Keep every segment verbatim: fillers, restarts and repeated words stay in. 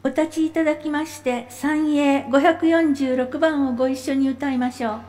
お立ちいただきまして、賛詠ごひゃくよんじゅうろくばんをご一緒に歌いましょう。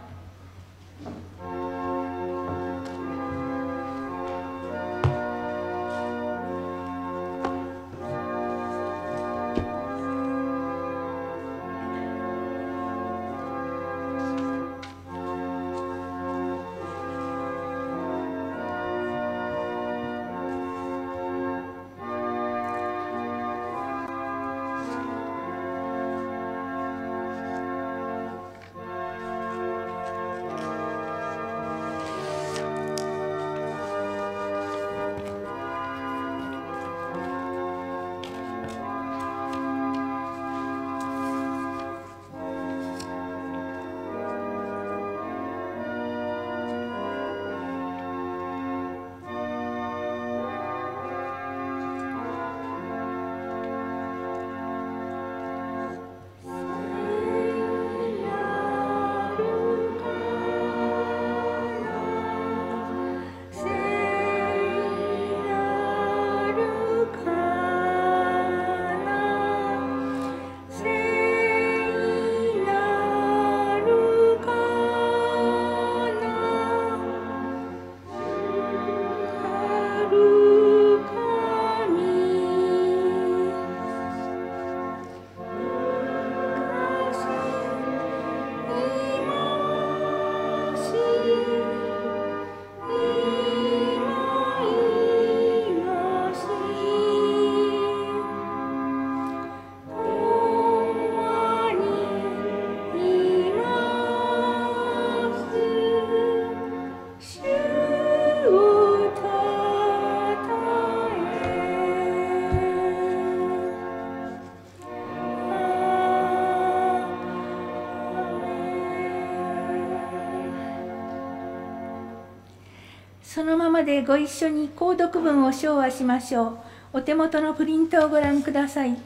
そのままでご一緒に購読文を唱和しましょう。お手元のプリントをご覧ください。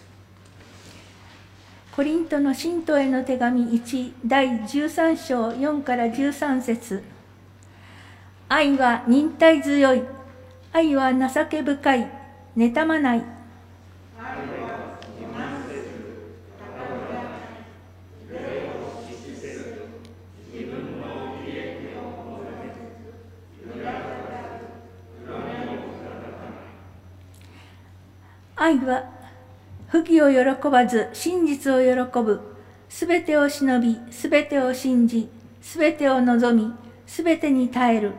コリントの信徒への手紙いち、だいじゅうさんしょうよんからじゅうさんせつ。愛は忍耐強い。愛は情け深い。妬まない。愛は不義を喜ばず真実を喜ぶ。すべてを忍び、すべてを信じ、すべてを望み、すべてに耐える。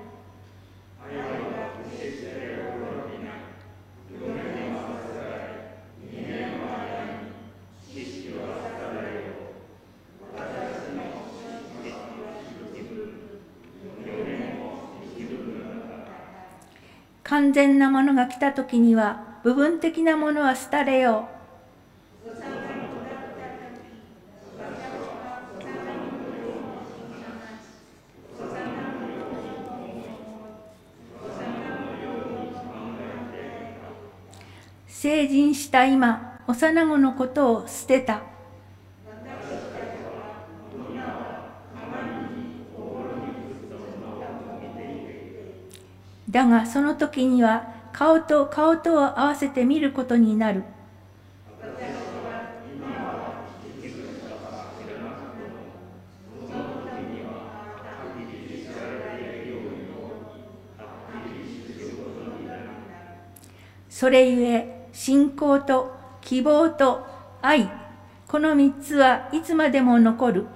完全なものが来たときには、部分的なものは廃れよう。成人した今、幼子のことを捨てた。だがその時には顔と顔とを合わせて見ることになる。それゆえ信仰と希望と愛、この三つはいつまでも残る。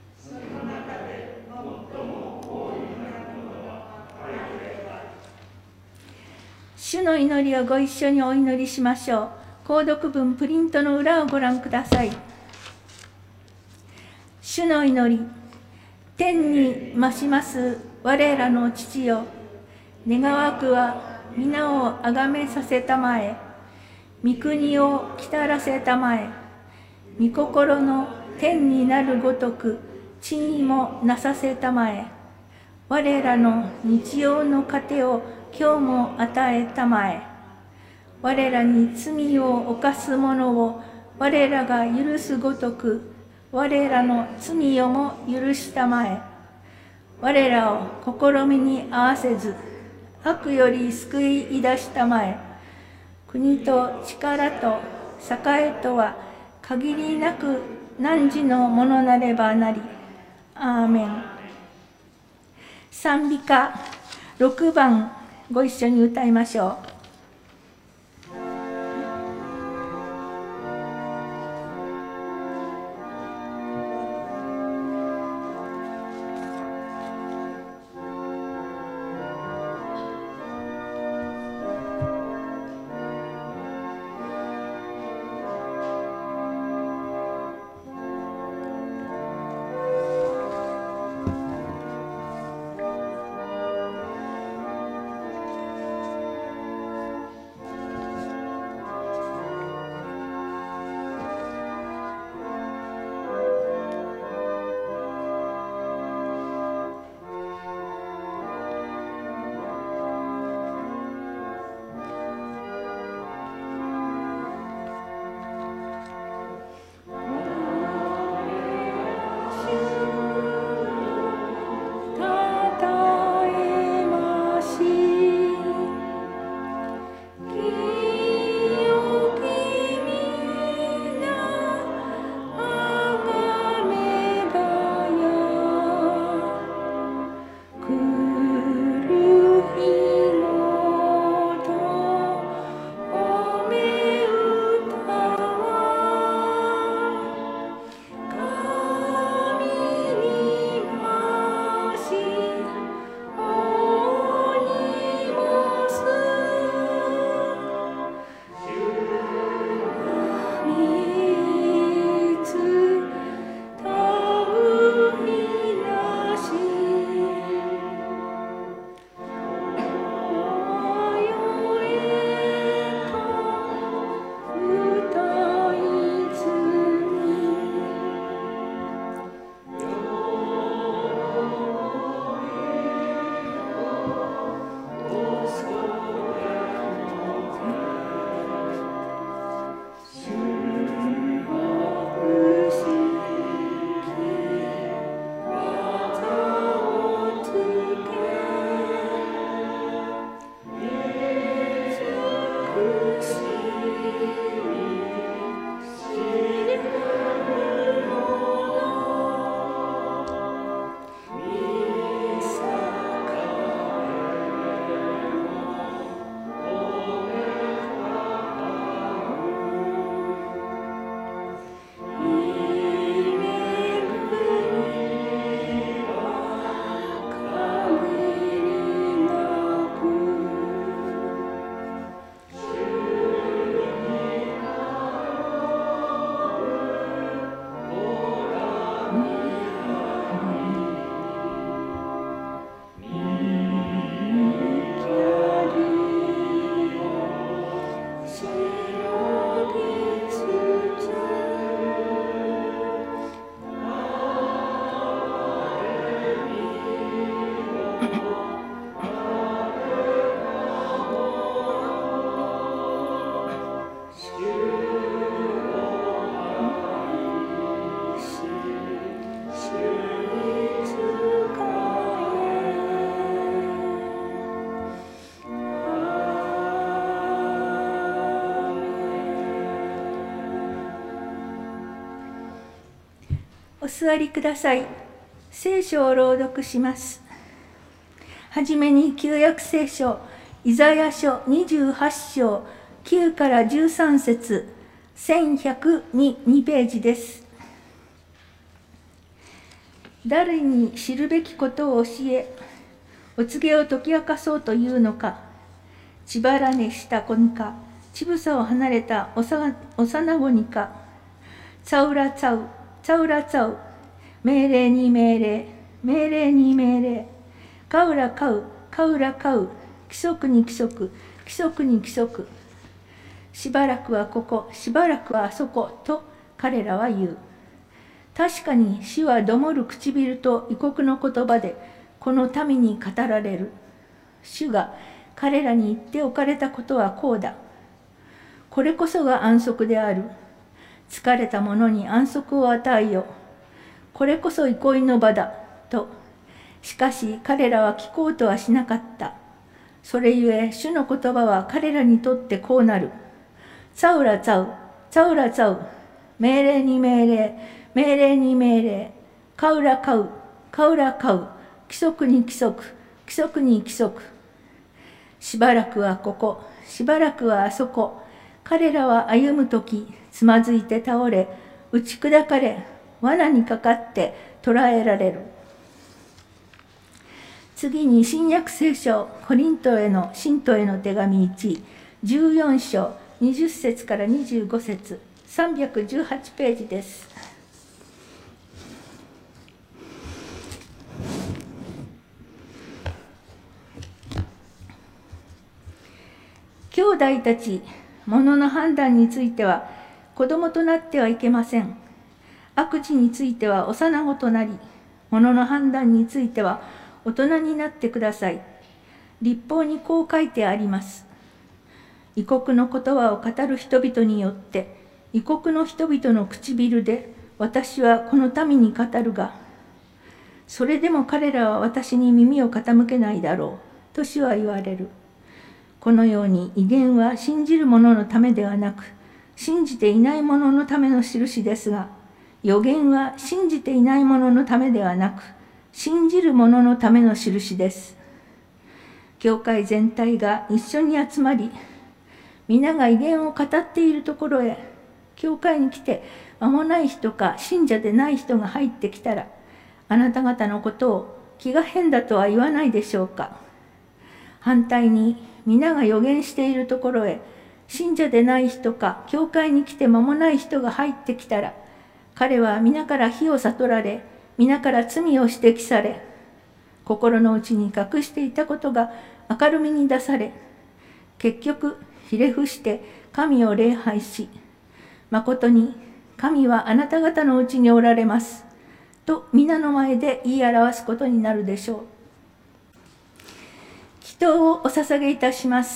主の祈りをご一緒にお祈りしましょう。購読文プリントの裏をご覧ください。主の祈り。天に増します我らの父よ。願わくは皆をあがめさせたまえ。御国を来たらせたまえ。御心の天になるごとく地にもなさせたまえ。我らの日曜の糧を今日も与えたまえ。我らに罪を犯す者を我らが許すごとく、我らの罪をも許したまえ。我らを試みに合わせず、悪より救い出したまえ。国と力と栄とは限りなく汝のものなればなり。アーメン。賛美歌ろくばん、ご一緒に歌いましょう。お座りください。聖書を朗読します。はじめに旧約聖書、イザヤ書にじゅうはちしょうきゅうからじゅうさんせつ、せんひゃくにページです。誰に知るべきことを教え、お告げを解き明かそうというのか。血腹にした子にか、乳房を離れた幼子にか。チャウラチャウ、チャウラチャウ、命令に命令、命令に命令、カウラカウ、カウラカウ、規則に規則、規則に規則。しばらくはここ、しばらくはあそこ、と彼らは言う。確かに死はどもる唇と異国の言葉で、この民に語られる。主が彼らに言っておかれたことはこうだ。これこそが安息である。疲れた者に安息を与えよ。これこそ憩いの場だ。と。しかし彼らは聞こうとはしなかった。それゆえ主の言葉は彼らにとってこうなる。チャウラチャウ、 ツァウラツァウ、命令に命令、命令に命令、カウラカウ、カウラカウ、規則に規則、規則に規則。しばらくはここ、しばらくはあそこ。彼らは歩むとき、つまずいて倒れ、打ち砕かれ、罠にかかって捕らえられる。次に新約聖書コリントへの信徒への手紙いち、じゅうよん章にじゅっ節からにじゅうご節、さんびゃくじゅうはちページです。兄弟たち、物の判断については子供となってはいけません。悪事については幼子となり、物の判断については大人になってください。律法にこう書いてあります。異国の言葉を語る人々によって、異国の人々の唇で私はこの民に語るが、それでも彼らは私に耳を傾けないだろう、と主は言われる。このように異言は信じる者のためではなく、信じていない者のための印ですが、預言は信じていない者のためではなく、信じる者のための印です。教会全体が一緒に集まり、皆が異言を語っているところへ、教会に来て間もない人か信者でない人が入ってきたら、あなた方のことを気が変だとは言わないでしょうか。反対に、皆が預言しているところへ、信者でない人か教会に来て間もない人が入ってきたら、彼は皆から火を悟られ、皆から罪を指摘され、心の内に隠していたことが明るみに出され、結局ひれ伏して神を礼拝し、まことに神はあなた方のうちにおられますと皆の前で言い表すことになるでしょう。祈祷をお捧げいたします。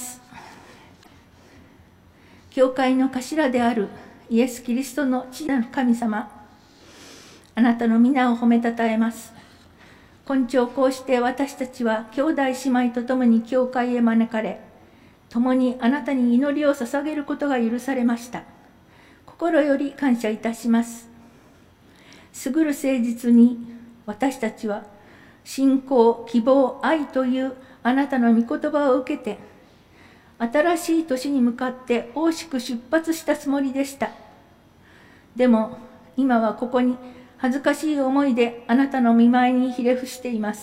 教会の頭であるイエス・キリストの父なる神様、あなたの皆を褒めたたえます。今朝こうして私たちは兄弟姉妹と共に教会へ招かれ、共にあなたに祈りを捧げることが許されました。心より感謝いたします。優る誠実に私たちは信仰、希望、愛というあなたの御言葉を受けて、新しい年に向かって大しく出発したつもりでした。でも今はここに恥ずかしい思いであなたの御前にひれ伏しています。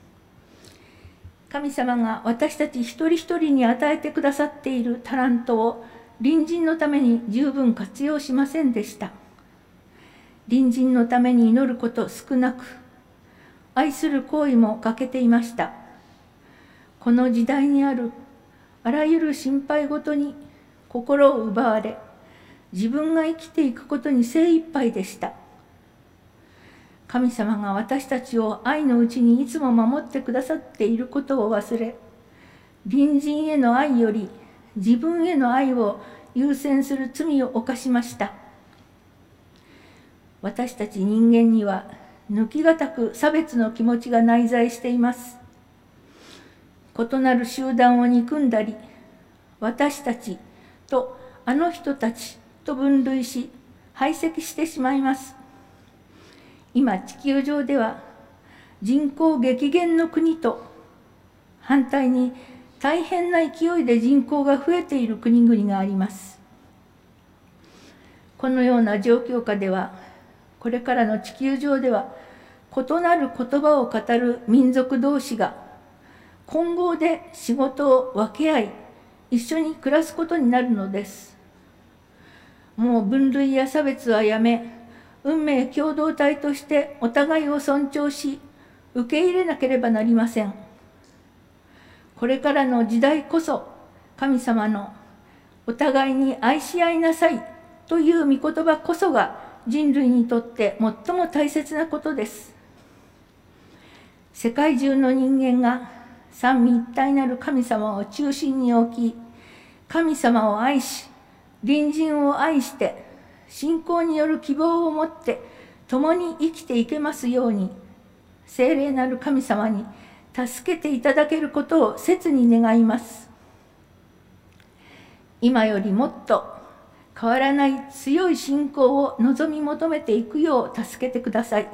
神様が私たち一人一人に与えてくださっているタラントを隣人のために十分活用しませんでした。隣人のために祈ること少なく、愛する行為も欠けていました。この時代にあるあらゆる心配ごとに心を奪われ、自分が生きていくことに精一杯でした。神様が私たちを愛のうちにいつも守ってくださっていることを忘れ、隣人への愛より自分への愛を優先する罪を犯しました。私たち人間には抜きがたく差別の気持ちが内在しています。異なる集団を憎んだり、私たちとあの人たちと分類し、排斥してしまいます。今地球上では人口激減の国と、反対に大変な勢いで人口が増えている国々があります。このような状況下では、これからの地球上では異なる言葉を語る民族同士が混合で仕事を分け合い、一緒に暮らすことになるのです。もう分類や差別はやめ、運命共同体としてお互いを尊重し、受け入れなければなりません。これからの時代こそ、神様のお互いに愛し合いなさいという御言葉こそが人類にとって最も大切なことです。世界中の人間が三位一体なる神様を中心に置き、神様を愛し、隣人を愛して、信仰による希望を持って共に生きていけますように、聖霊なる神様に助けていただけることを切に願います。今よりもっと変わらない強い信仰を望み求めていくよう助けてください。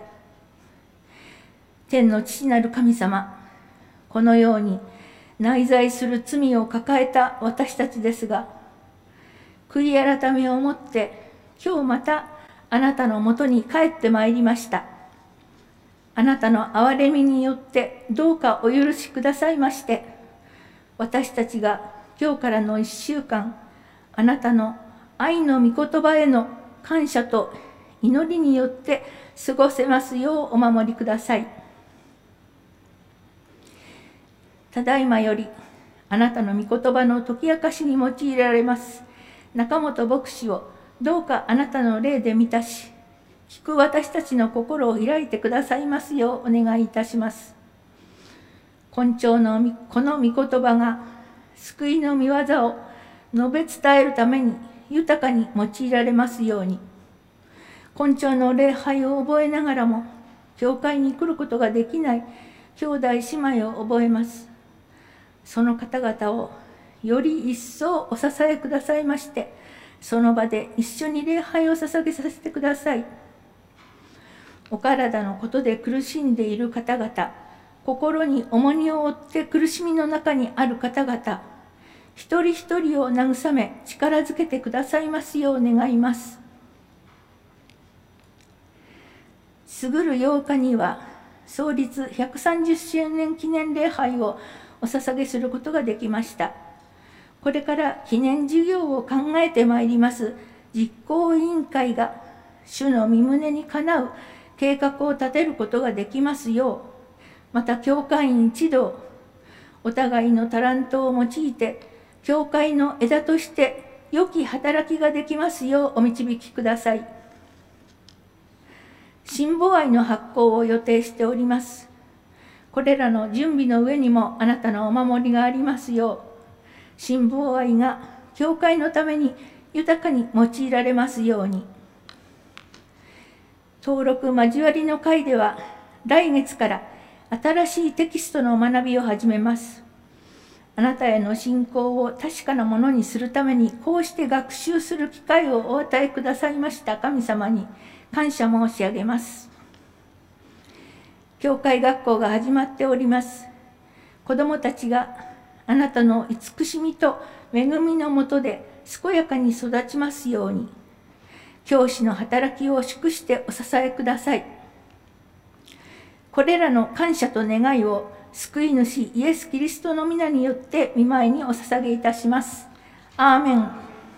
天の父なる神様、このように内在する罪を抱えた私たちですが、悔い改めをもって今日またあなたのもとに帰ってまいりました。あなたの憐れみによってどうかお許しくださいまして、私たちが今日からの一週間、あなたの愛の御言葉への感謝と祈りによって過ごせますようお守りください。ただいまよりあなたの御言葉の解き明かしに用いられます中本牧師をどうかあなたの霊で満たし、聞く私たちの心を開いてくださいますようお願いいたします。根性のこの御言葉が救いの御業を述べ伝えるために豊かに用いられますように、根性の礼拝を覚えながらも教会に来ることができない兄弟姉妹を覚えます。その方々をより一層お支えくださいまして、その場で一緒に礼拝を捧げさせてください。お体のことで苦しんでいる方々、心に重荷を負って苦しみの中にある方々、一人一人を慰め力づけてくださいますよう願います。すぐるようかには創立ひゃくさんじゅっしゅうねん記念礼拝をお捧げすることができました。これから記念事業を考えてまいります実行委員会が主の御胸にかなう計画を立てることができますよう、また教会員一同、お互いのタラントを用いて、教会の枝として良き働きができますようお導きください。新母愛の発行を予定しております。これらの準備の上にもあなたのお守りがありますよう、新母愛が教会のために豊かに用いられますように。登録交わりの会では、来月から新しいテキストの学びを始めます。あなたへの信仰を確かなものにするために、こうして学習する機会をお与えくださいました神様に感謝申し上げます。教会学校が始まっております。子どもたちがあなたの慈しみと恵みのもとで健やかに育ちますように、教師の働きを祝してお支えください。これらの感謝と願いを救い主イエス・キリストの皆によって御前にお捧げいたします。アーメン。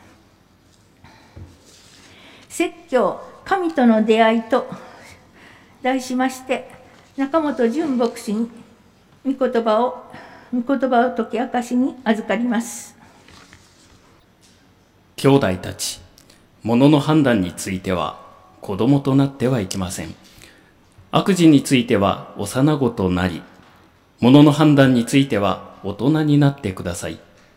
説教、神との出会いと題しまして、中本純牧師に御言葉を、御言葉を解き明かしに預かります。 兄弟たち、物の判断については子供となってはいけません。悪事については幼子となり、物の判断については大人になってください。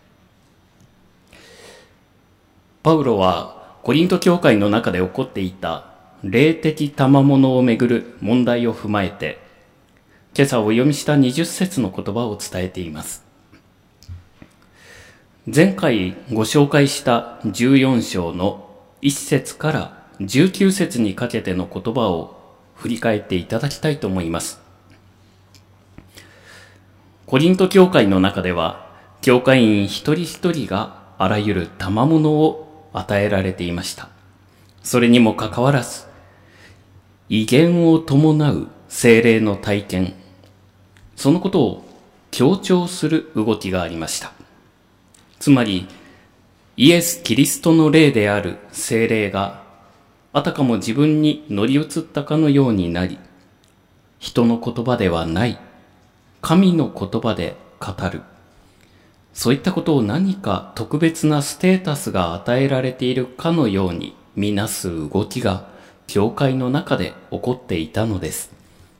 パウロはコリント教会の中で起こっていた霊的賜物をめぐる問題を踏まえて、今朝お読みしたにじゅっ節の言葉を伝えています。前回ご紹介したじゅうよん章のいち節からじゅうきゅう節にかけての言葉を振り返っていただきたいと思います。コリント教会の中では、教会員一人一人があらゆる賜物を与えられていました。それにもかかわらず、威厳を伴う聖霊の体験、そのことを強調する動きがありました。つまり、イエス・キリストの霊である聖霊が、あたかも自分に乗り移ったかのようになり、人の言葉ではない、神の言葉で語る。そういったことを何か特別なステータスが与えられているかのように見なす動きが、教会の中で起こっていたのです。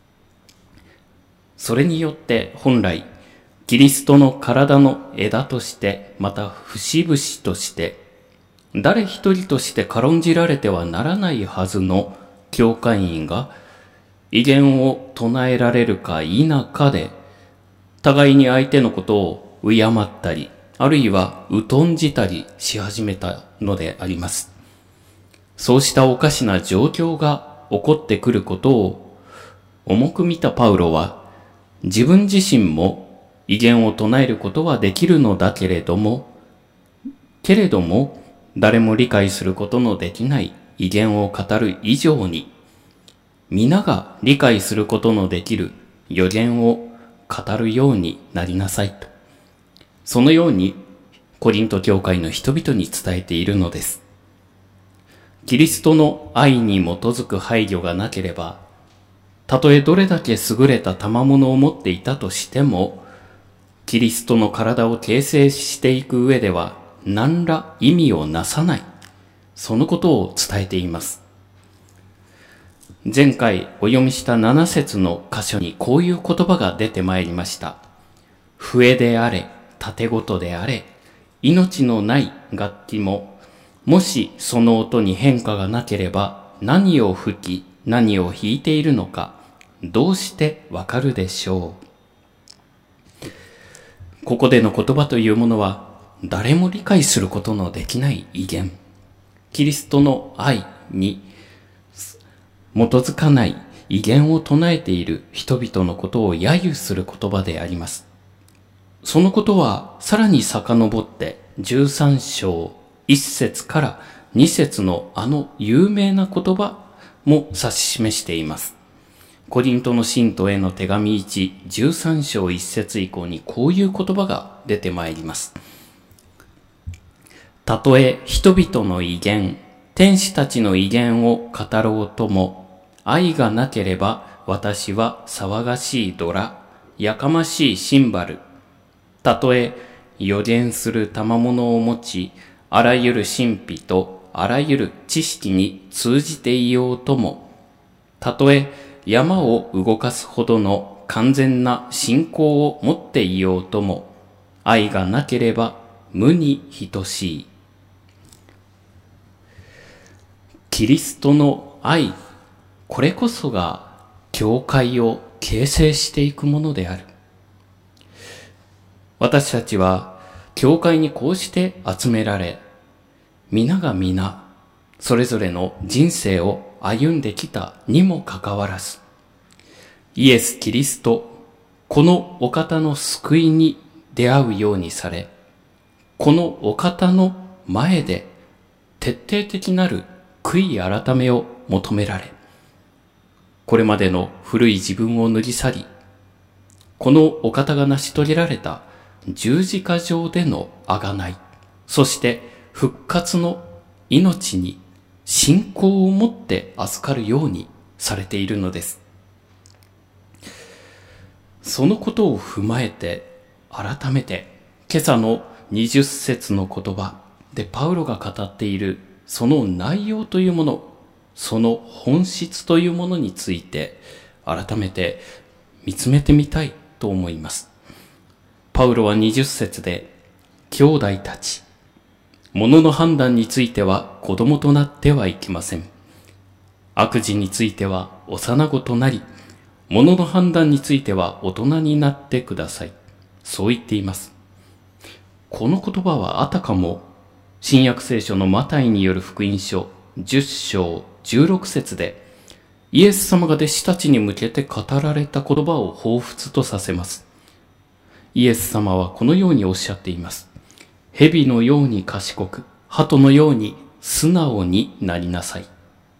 それによって本来、キリストの体の枝として、また節々として、誰一人として軽んじられてはならないはずの教会員が、威厳を唱えられるか否かで、互いに相手のことを敬ったり、あるいは疎んじたりし始めたのであります。 そうしたおかしな状況が起こってくることを重く見たパウロは、自分自身も異言を唱えることはできるのだけれども、けれども誰も理解することのできない異言を語る以上に、皆が理解することのできる予言を語るようになりなさいと。そのようにコリント教会の人々に伝えているのです。キリストの愛に基づく配慮がなければ、たとえどれだけ優れた賜物を持っていたとしても、キリストの体を形成していく上では何ら意味をなさない。そのことを伝えています。前回お読みしたなな節の箇所にこういう言葉が出てまいりました。笛であれ、盾琴であれ、命のない楽器も、もしその音に変化がなければ何を吹き何を弾いているのかどうしてわかるでしょう。ここでの言葉というものは誰も理解することのできない異言。キリストの愛に基づかない異言を唱えている人々のことを揶揄する言葉であります。そのことはさらに遡ってじゅうさん章いち節からに節のあの有名な言葉も指し示しています。コリントの信徒への手紙いち、じゅうさん章いち節以降にこういう言葉が出てまいります。たとえ人々の異言、天使たちの異言を語ろうとも、愛がなければ私は騒がしいドラ、やかましいシンバル。たとえ予言する賜物を持ち、あらゆる神秘とあらゆる知識に通じていようとも、たとえ山を動かすほどの完全な信仰を持っていようとも、愛がなければ無に等しい。キリストの愛、これこそが教会を形成していくものである。私たちは教会にこうして集められ、皆が皆、それぞれの人生を歩んできたにもかかわらず、イエス・キリスト、このお方の救いに出会うようにされ、このお方の前で徹底的なる悔い改めを求められ、これまでの古い自分を脱ぎ去り、このお方が成し遂げられた十字架上での贖い、そして復活の命に信仰を持って預かるようにされているのです。そのことを踏まえて、改めて今朝のにじゅう節の言葉でパウロが語っているその内容というもの、その本質というものについて改めて見つめてみたいと思います。パウロはにじゅう節で、兄弟たち、物の判断については子供となってはいけません。悪事については幼子となり、物の判断については大人になってください。そう言っています。この言葉はあたかも新約聖書のマタイによる福音書じゅっ章じゅうろく節でイエス様が弟子たちに向けて語られた言葉を彷彿とさせます。イエス様はこのようにおっしゃっています。蛇のように賢く、鳩のように素直になりなさい。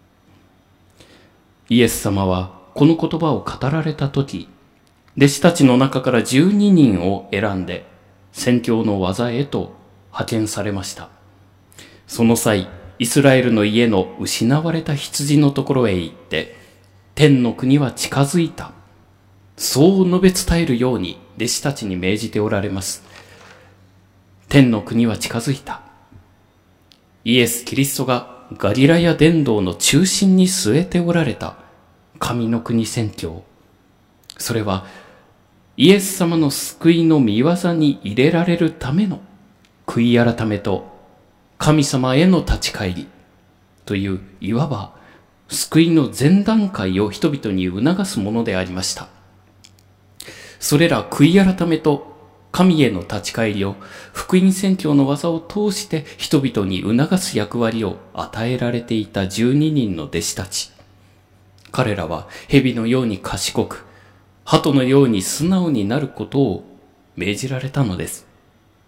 イエス様はこの言葉を語られたとき、弟子たちの中からじゅうににんを選んで宣教の技へと派遣されました。その際、イスラエルの家の失われた羊のところへ行って、天の国は近づいた。そう述べ伝えるように弟子たちに命じておられます。天の国は近づいた。イエス・キリストがガリラヤ伝道の中心に据えておられた神の国宣教。それはイエス様の救いの御業に入れられるための悔い改めと神様への立ち返りという、いわば救いの前段階を人々に促すものでありました。それら悔い改めと神への立ち返りを福音宣教の技を通して人々に促す役割を与えられていたじゅうににんの弟子たち。彼らは蛇のように賢く、鳩のように素直になることを命じられたのです。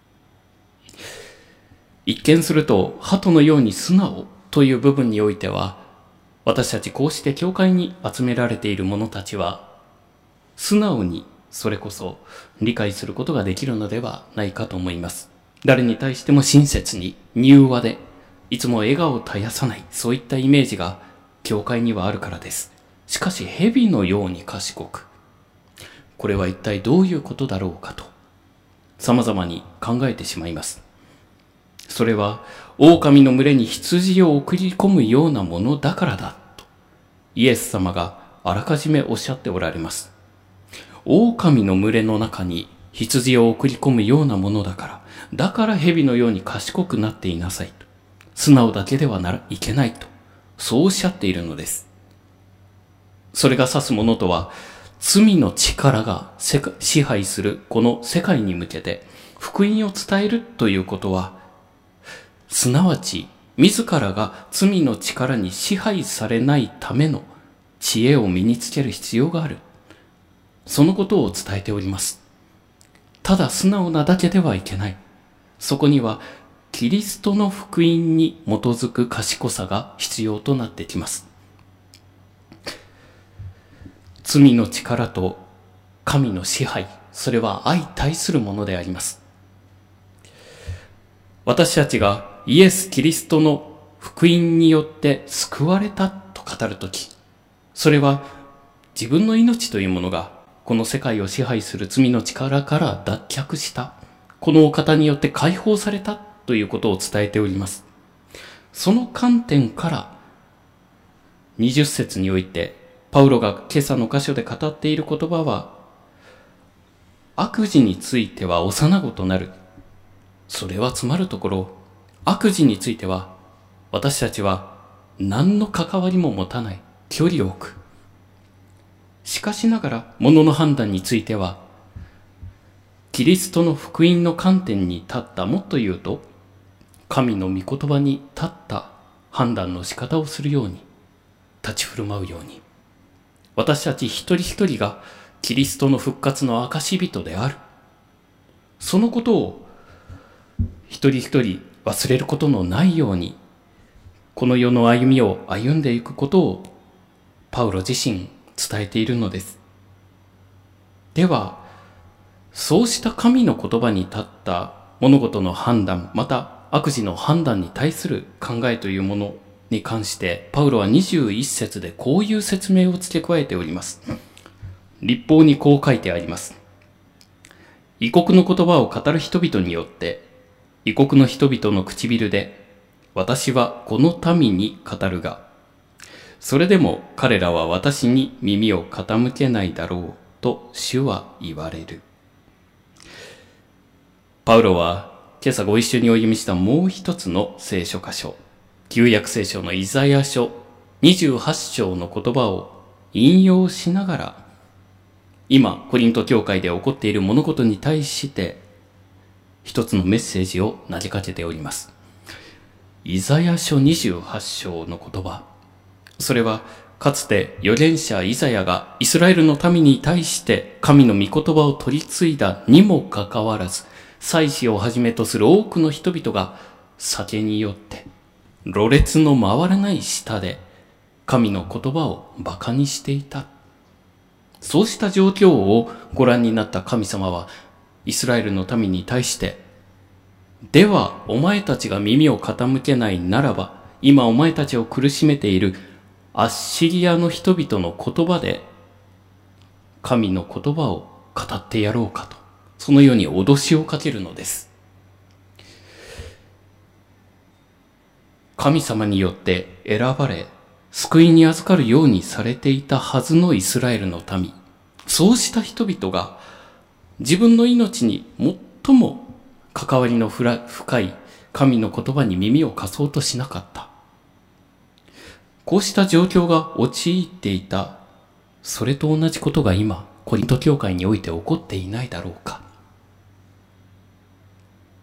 一見すると鳩のように素直という部分においては、私たちこうして教会に集められている者たちは、素直にそれこそ理解することができるのではないかと思います。誰に対しても親切に、柔和で、いつも笑顔を絶やさない、そういったイメージが教会にはあるからです。しかし蛇のように賢く、これは一体どういうことだろうかと、様々に考えてしまいます。それは、狼の群れに羊を送り込むようなものだからだと、イエス様があらかじめおっしゃっておられます。狼の群れの中に羊を送り込むようなものだから、だから蛇のように賢くなっていなさいと。素直だけではならいけないと、そうおっしゃっているのです。それが指すものとは、罪の力が支配するこの世界に向けて福音を伝えるということは、すなわち自らが罪の力に支配されないための知恵を身につける必要がある。そのことを伝えております。ただ素直なだけではいけない。そこにはキリストの福音に基づく賢さが必要となってきます。罪の力と神の支配、それは相対するものであります。私たちがイエス・キリストの福音によって救われたと語るとき、それは自分の命というものがこの世界を支配する罪の力から脱却した、このお方によって解放されたということを伝えております。その観点からにじゅっ節においてパウロが今朝の箇所で語っている言葉は、悪事については幼子となる。それはつまるところ、悪事については私たちは何の関わりも持たない、距離を置く。しかしながら物の判断については、キリストの福音の観点に立った、もっと言うと神の御言葉に立った判断の仕方をするように、立ち振る舞うように、私たち一人一人がキリストの復活の証人である。そのことを一人一人忘れることのないように、この世の歩みを歩んでいくことをパウロ自身伝えているのです。では、そうした神の言葉に立った物事の判断、また悪事の判断に対する考えというものに関して、パウロはにじゅういち節でこういう説明を付け加えております。律法にこう書いてあります。異国の言葉を語る人々によって、異国の人々の唇で、私はこの民に語るが、それでも彼らは私に耳を傾けないだろうと主は言われる。パウロは今朝ご一緒にお読みしたもう一つの聖書箇所、旧約聖書のイザヤ書にじゅうはち章の言葉を引用しながら、今コリント教会で起こっている物事に対して一つのメッセージを投げかけております。イザヤ書にじゅうはち章の言葉、それはかつて預言者イザヤがイスラエルの民に対して神の御言葉を取り継いだにもかかわらず、祭司をはじめとする多くの人々が酒によってろれつの回らない舌で神の言葉を馬鹿にしていた。そうした状況をご覧になった神様はイスラエルの民に対して、ではお前たちが耳を傾けないならば、今お前たちを苦しめているアッシリアの人々の言葉で神の言葉を語ってやろうかと、そのように脅しをかけるのです。神様によって選ばれ救いに預かるようにされていたはずのイスラエルの民、そうした人々が自分の命に最も関わりの深い神の言葉に耳を貸そうとしなかった。こうした状況が陥っていた、それと同じことが今コリント教会において起こっていないだろうか。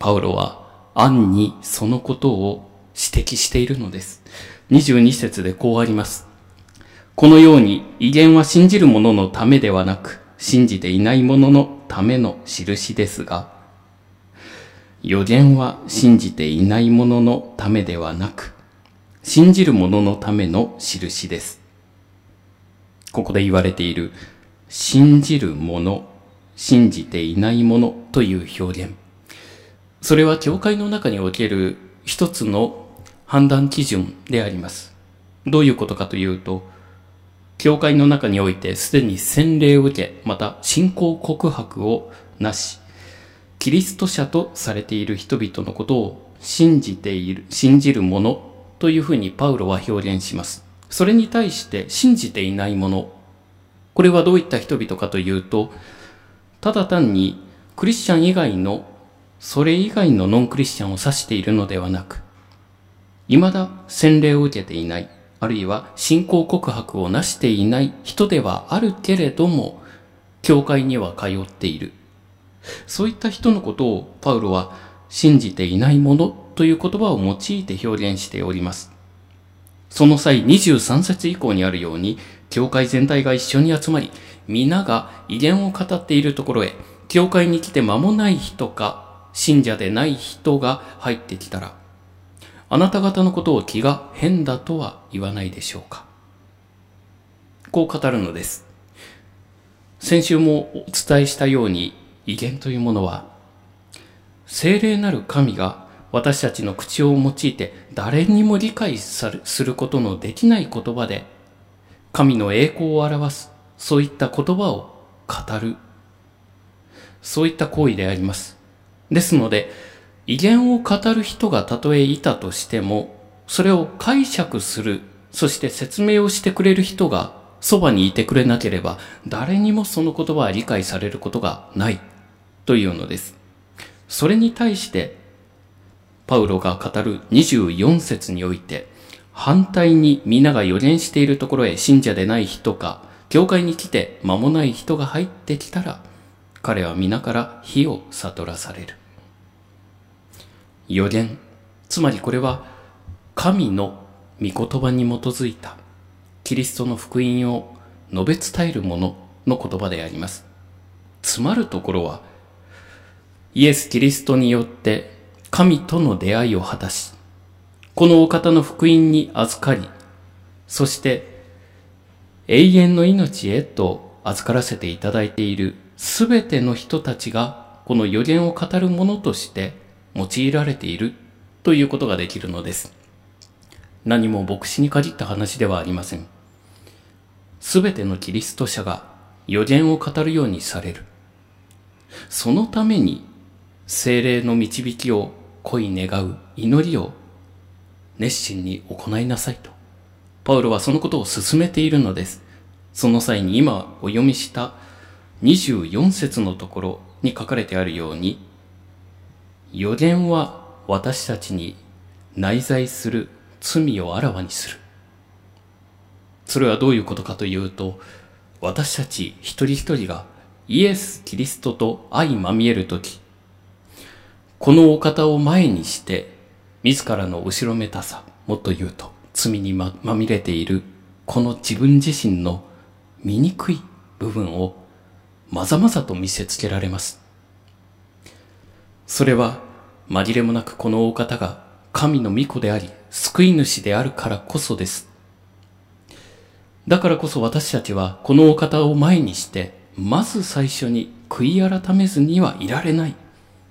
パウロは暗にそのことを指摘しているのです。にじゅうに節でこうあります。このように異言は信じる者のためではなく、信じていない者のための印ですが、預言は信じていない者のためではなく、信じる者のための印です。ここで言われている、信じる者、信じていない者という表現。それは教会の中における一つの判断基準であります。どういうことかというと、教会の中においてすでに洗礼を受け、また信仰告白をなし、キリスト者とされている人々のことを信じている、信じる者というふうにパウロは表現します。それに対して信じていない者、これはどういった人々かというと、ただ単にクリスチャン以外の、それ以外のノンクリスチャンを指しているのではなく、未だ洗礼を受けていない、あるいは信仰告白をなしていない人ではあるけれども、教会には通っている。そういった人のことをパウロは信じていないものという言葉を用いて表現しております。その際にじゅうさん節以降にあるように、教会全体が一緒に集まり、皆が異言を語っているところへ、教会に来て間もない人か、信者でない人が入ってきたら、あなた方のことを気が変だとは言わないでしょうか。こう語るのです。先週もお伝えしたように、異言というものは、聖霊なる神が私たちの口を用いて誰にも理解することのできない言葉で、神の栄光を表す、そういった言葉を語る、そういった行為であります。ですので、異言を語る人がたとえいたとしても、それを解釈する、そして説明をしてくれる人がそばにいてくれなければ、誰にもその言葉は理解されることがないというのです。それに対して、パウロが語るにじゅうよん節において、反対に皆が預言しているところへ信者でない人か、教会に来て間もない人が入ってきたら、彼は皆から火を悟らされる。預言、つまりこれは神の御言葉に基づいたキリストの福音を述べ伝えるものの言葉であります。つまるところは、イエス・キリストによって神との出会いを果たし、このお方の福音に預かり、そして永遠の命へと預からせていただいているすべての人たちがこの預言を語るものとして用いられているということができるのです。何も牧師に限った話ではありません。すべてのキリスト者が預言を語るようにされる。そのために聖霊の導きを恋願う祈りを熱心に行いなさいと。パウロはそのことを進めているのです。その際に今お読みしたにじゅうよん節のところに書かれてあるように、預言は私たちに内在する罪をあらわにする。それはどういうことかというと、私たち一人一人がイエス・キリストと相まみえるとき、このお方を前にして、自らの後ろめたさ、もっと言うと罪に ま, まみれているこの自分自身の醜い部分をまざまざと見せつけられます。それは紛れもなくこのお方が神の御子であり救い主であるからこそです。だからこそ私たちはこのお方を前にしてまず最初に悔い改めずにはいられない、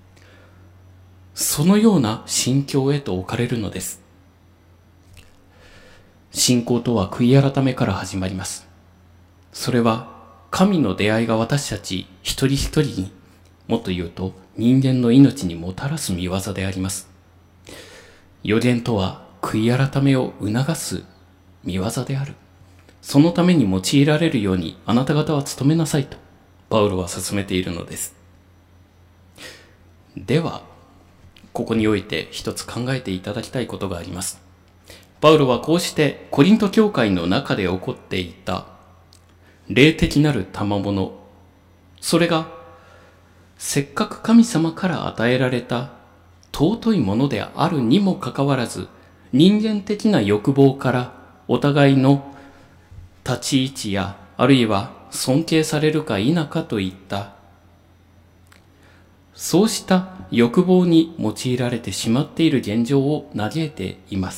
そのような心境へと置かれるのです。信仰とは悔い改めから始まります。それは神の出会いが私たち一人一人に、もっと言うと人間の命にもたらす見業であります。預言とは悔い改めを促す見業である。そのために用いられるようにあなた方は努めなさいとパウロは勧めているのです。では、ここにおいて一つ考えていただきたいことがあります。パウロはこうしてコリント教会の中で起こっていた霊的なる賜物、それがせっかく神様から与えられた尊いものであるにもかかわらず、人間的な欲望からお互いの立ち位置や、あるいは尊敬されるか否かといった、そうした欲望に用いられてしまっている現状を嘆いています。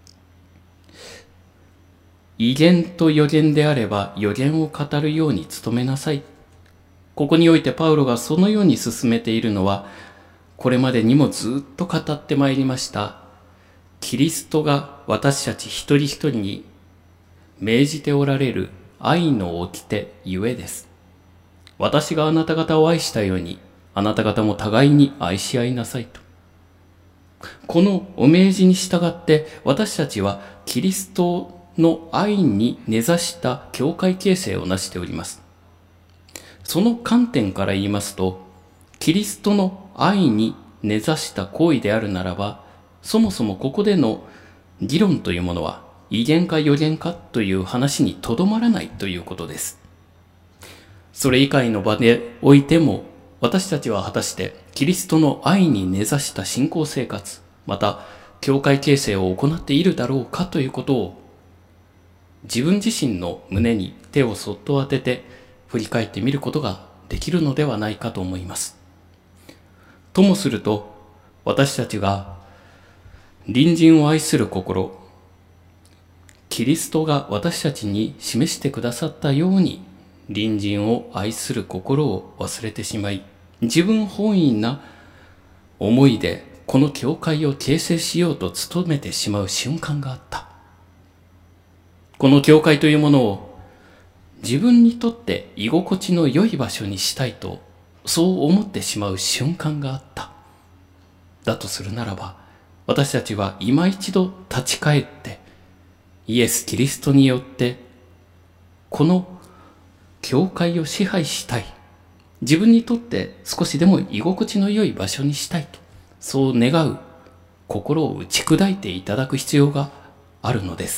異言と予言であれば予言を語るように努めなさい。ここにおいてパウロがそのように進めているのは、これまでにもずっと語ってまいりました、キリストが私たち一人一人に命じておられる愛の掟ゆえです。私があなた方を愛したように、あなた方も互いに愛し合いなさいと。このお命じに従って私たちはキリストの愛に根ざした教会形成をなしております。その観点から言いますと、キリストの愛に根ざした行為であるならば、そもそもここでの議論というものは異言か予言かという話にとどまらないということです。それ以外の場でおいても、私たちは果たしてキリストの愛に根ざした信仰生活、また教会形成を行っているだろうかということを、自分自身の胸に手をそっと当てて振り返ってみることができるのではないかと思います。ともすると、私たちが隣人を愛する心、キリストが私たちに示してくださったように隣人を愛する心を忘れてしまい、自分本位な思いでこの教会を形成しようと努めてしまう瞬間があった。この教会というものを自分にとって居心地の良い場所にしたいと、そう思ってしまう瞬間があった。だとするならば、私たちは今一度立ち返って、イエス・キリストによって、この教会を支配したい。自分にとって少しでも居心地の良い場所にしたいと、そう願う心を打ち砕いていただく必要があるのです。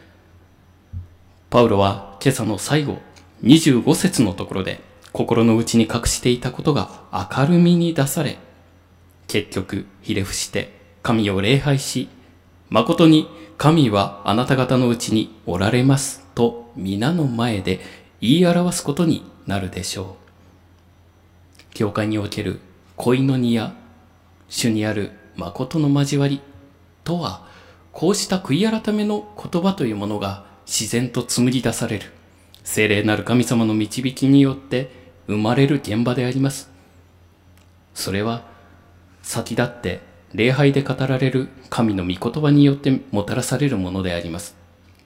パウロは今朝の最後、にじゅうご節のところで、心の内に隠していたことが明るみに出され、結局ひれ伏して神を礼拝し、誠に神はあなた方のうちにおられますと皆の前で言い表すことになるでしょう。教会における恋の荷や主にある誠の交わりとは、こうした悔い改めの言葉というものが自然と紡ぎ出される聖霊なる神様の導きによって生まれる現場であります。それは先立って礼拝で語られる神の御言葉によってもたらされるものであります。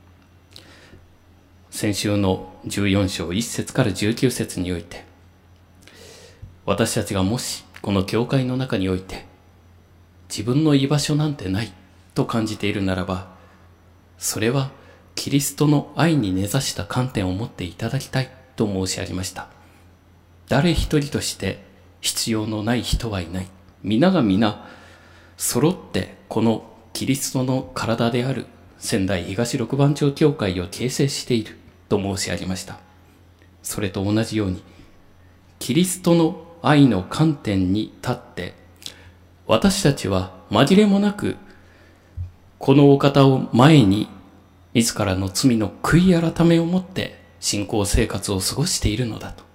先週のじゅうよん章いち節からじゅうきゅう節において、私たちがもしこの教会の中において自分の居場所なんてないと感じているならば、それはキリストの愛に根ざした観点を持っていただきたいと申し上げました。誰一人として必要のない人はいない。皆が皆揃ってこのキリストの体である仙台東六番町教会を形成していると申し上げました。それと同じように、キリストの愛の観点に立って、私たちは紛れもなくこのお方を前に自らの罪の悔い改めをもって信仰生活を過ごしているのだと。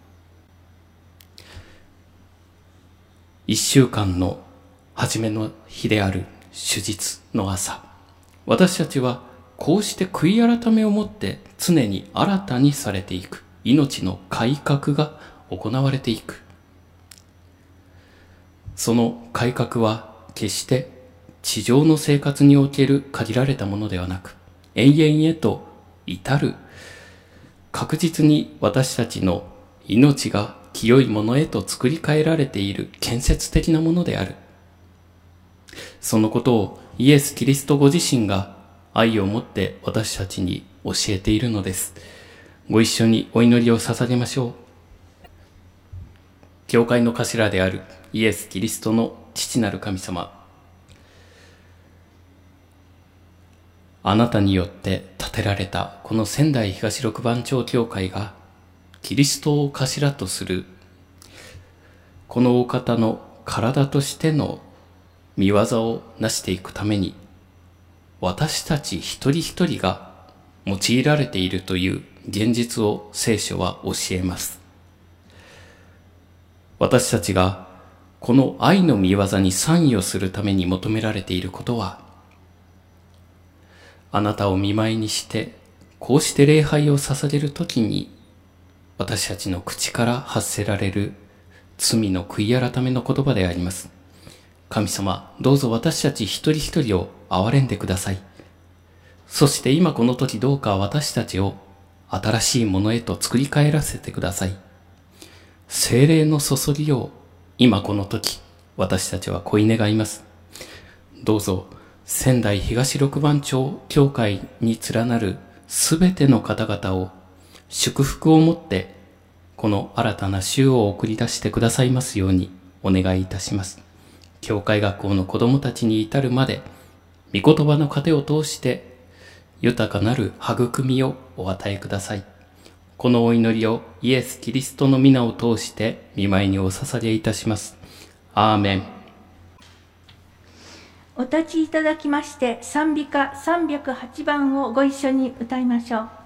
一週間の初めの日である主日の朝、私たちはこうして悔い改めをもって常に新たにされていく命の改革が行われていく。その改革は決して地上の生活における限られたものではなく、永遠へと至る確実に私たちの命が清いものへと作り変えられている建設的なものである。そのことをイエス・キリストご自身が愛を持って私たちに教えているのです。ご一緒にお祈りを捧げましょう。教会の頭であるイエス・キリストの父なる神様、あなたによって建てられたこの仙台東六番町教会がキリストを頭とするこのお方の体としての見業を成していくために、私たち一人一人が用いられているという現実を聖書は教えます。私たちがこの愛の見業に参与するために求められていることは、あなたを見舞いにして、こうして礼拝を捧げるときに、私たちの口から発せられる罪の悔い改めの言葉であります。神様、どうぞ私たち一人一人を憐れんでください。そして今この時どうか私たちを新しいものへと作り変えらせてください。聖霊の注ぎを今この時私たちは恋願います。どうぞ仙台東六番町教会に連なるすべての方々を祝福をもってこの新たな週を送り出してくださいますようにお願いいたします。教会学校の子供たちに至るまで御言葉の糧を通して豊かなる育みをお与えください。このお祈りをイエス・キリストの皆を通して御前にお捧げいたします。アーメン。 お立ちいただきまして賛美歌さんびゃくはちばんをご一緒に歌いましょう。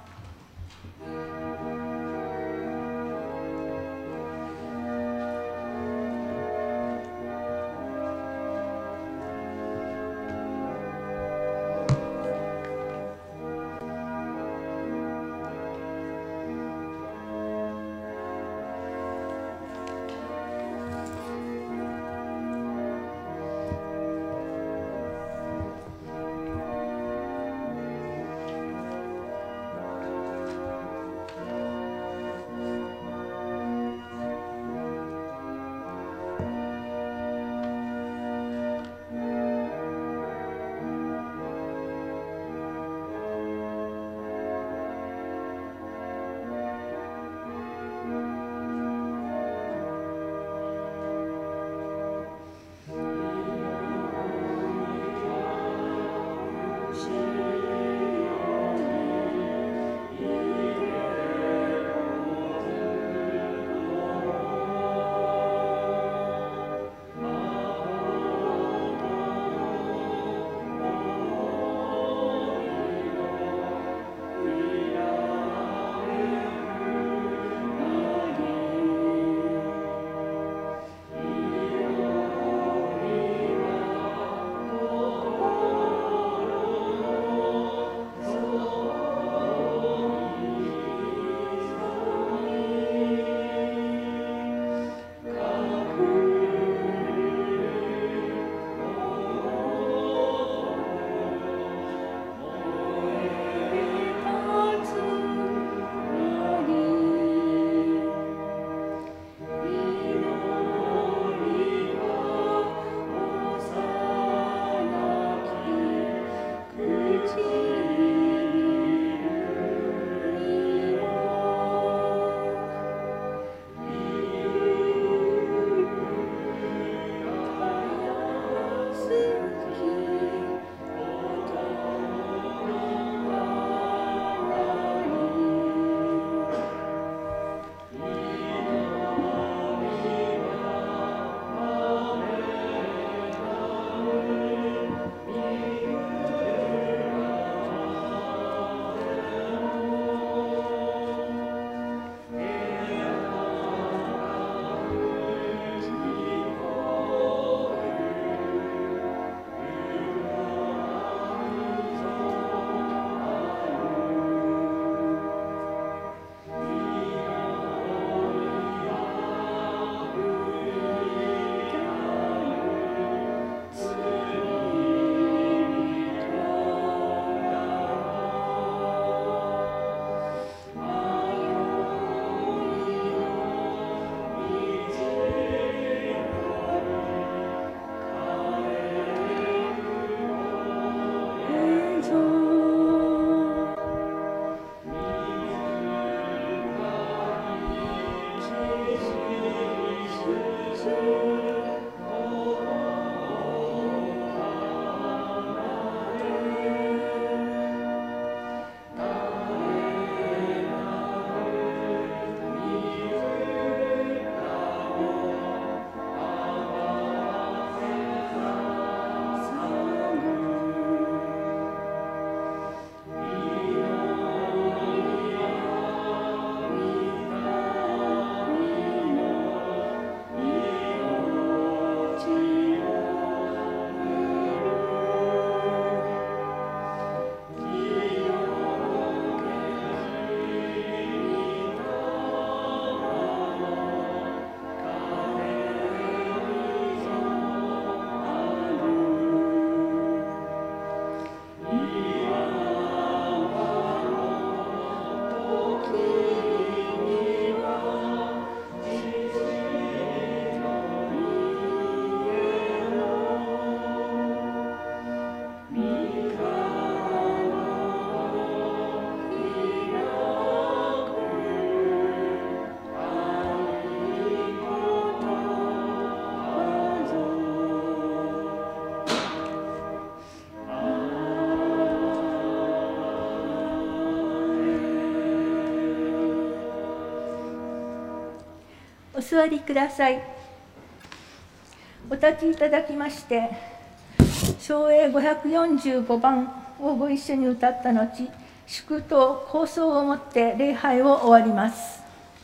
お座りください。お立ちいただきまして、唱詠ごひゃくよんじゅうごばんをご一緒に歌った後、祝祷放送をもって礼拝を終わります。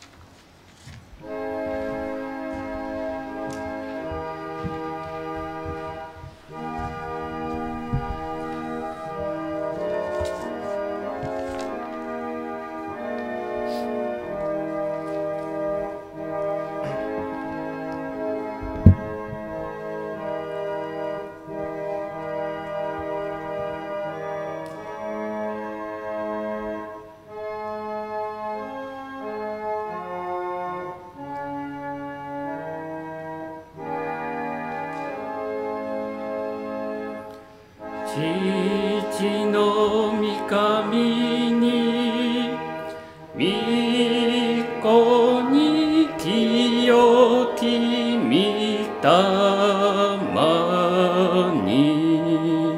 父の御神に御子に清き御霊に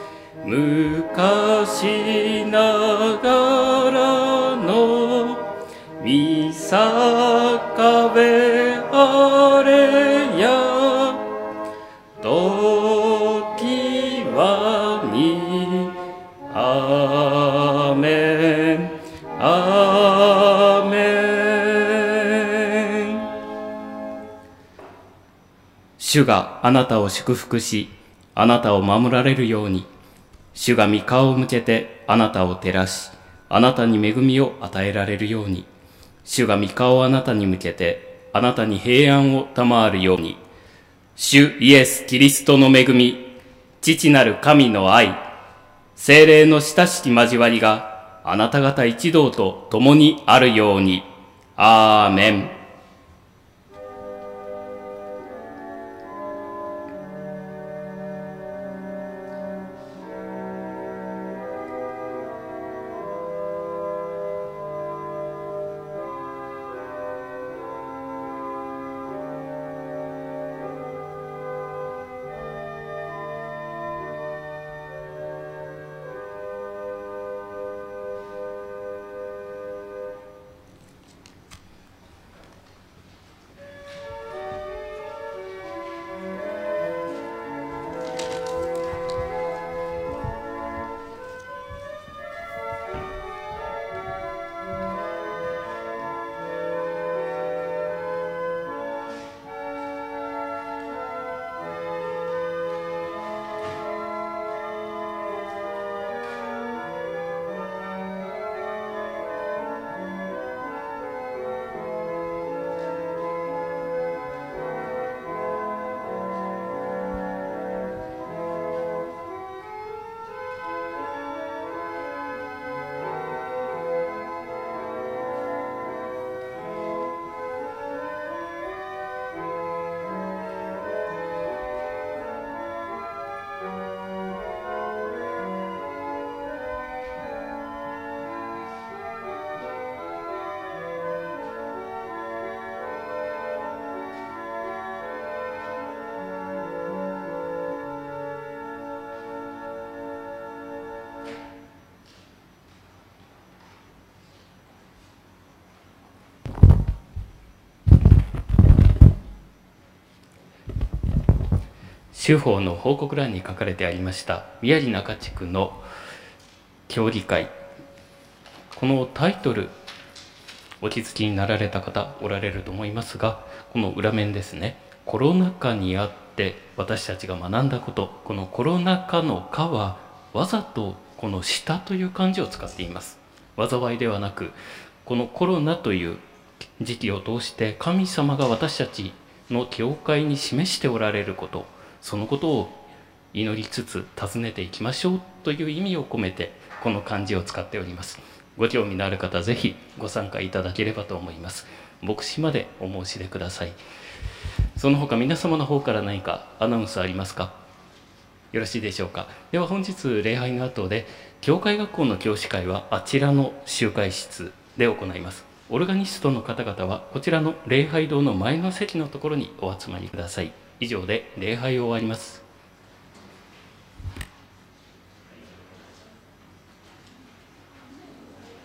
昔ながらの御坂べあれや時はにアーメンアーメン。主があなたを祝福し、あなたを守られるように。主が御顔を向けてあなたを照らし、あなたに恵みを与えられるように。主が御顔をあなたに向けてあなたに平安を賜るように。主イエス・キリストの恵み、父なる神の愛、聖霊の親しき交わりがあなた方一同と共にあるように。アーメン。州法の報告欄に書かれてありました宮城中地区の協議会、このタイトルお気づきになられた方おられると思いますが、この裏面ですね、コロナ禍にあって私たちが学んだこと、このコロナ禍の禍はわざとこの下という漢字を使っています。災いではなく、このコロナという時期を通して神様が私たちの教会に示しておられること、そのことを祈りつつ尋ねていきましょうという意味を込めてこの漢字を使っております。ご興味のある方、ぜひご参加いただければと思います。牧師までお申し出ください。その他皆様の方から何かアナウンスありますか？よろしいでしょうか。では本日礼拝の後で教会学校の教師会はあちらの集会室で行います。オルガニストの方々はこちらの礼拝堂の前の席のところにお集まりください。以上で礼拝を終わります。